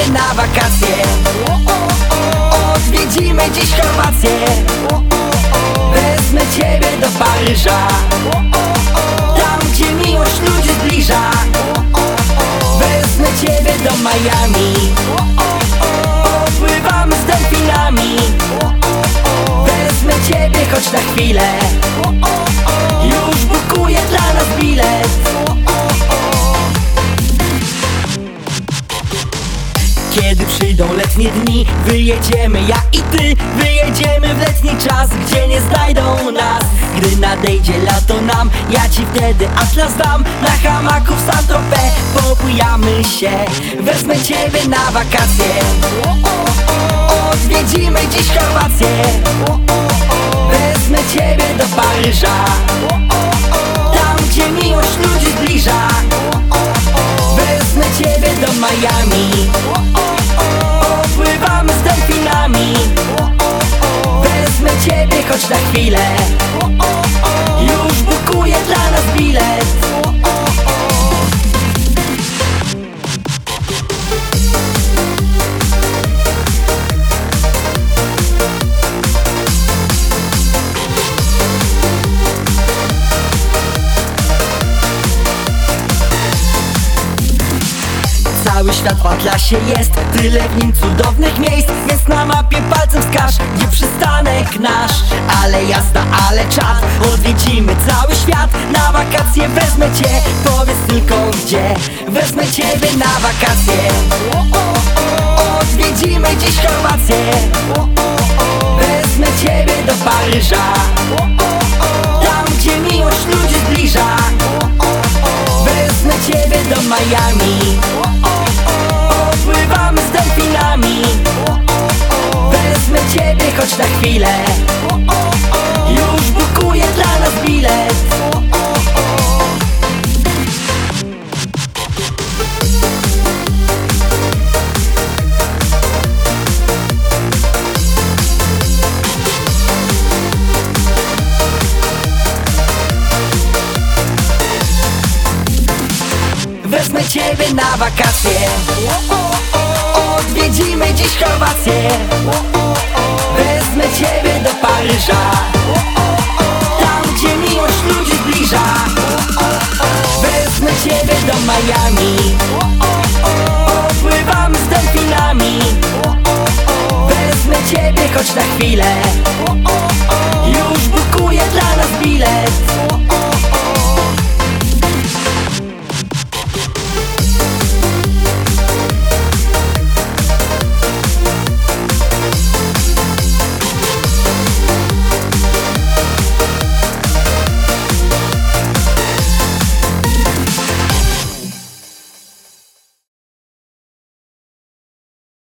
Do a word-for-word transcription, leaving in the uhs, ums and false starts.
ciebie na wakacje. Odwiedzimy dziś Chorwację. Wezmę ciebie do Paryża, tam gdzie miłość ludzi zbliża. Wezmę ciebie do Miami, popływamy z delfinami. Wezmę ciebie choć na chwilę, już bukuję dla nas bilet. Kiedy przyjdą letnie dni, wyjedziemy ja i ty. Wyjedziemy w letni czas, gdzie nie znajdą nas. Gdy nadejdzie lato nam, ja ci wtedy atlas dam. Na hamaku w Saint-Tropez popujamy się. Wezmę ciebie na wakacje. Odwiedzimy dziś Chorwację. Wezmę ciebie do Paryża, tam gdzie miłość ludzi zbliża. Wezmę ciebie do Miami, popływamy z delfinami. Wezmę ciebie choć na chwilę, już bukuję dla nas bilet. Cały świat w atlasie jest, tyle w nim cudownych miejsc. Więc na mapie palcem wskaż, gdzie przystanek nasz. Ale jazda, ale czad, odwiedzimy cały świat. Na wakacje wezmę cię, powiedz tylko gdzie. Wezmę ciebie na wakacje. Odwiedzimy dziś Chorwację. Wezmę ciebie do Paryża, tam gdzie miłość ludzi zbliża. Wezmę ciebie do Miami, popływamy z delfinami. Wezmę ciebie choć na chwilę, już bukuję dla nas bilet. Wezmę ciebie na wakacje. Odwiedzimy dziś Chorwację. Wezmę ciebie do Paryża, tam gdzie miłość ludzi zbliża. Wezmę ciebie do Miami, popływamy z delfinami. Wezmę ciebie choć na chwilę, już bukuję dla nas bilet.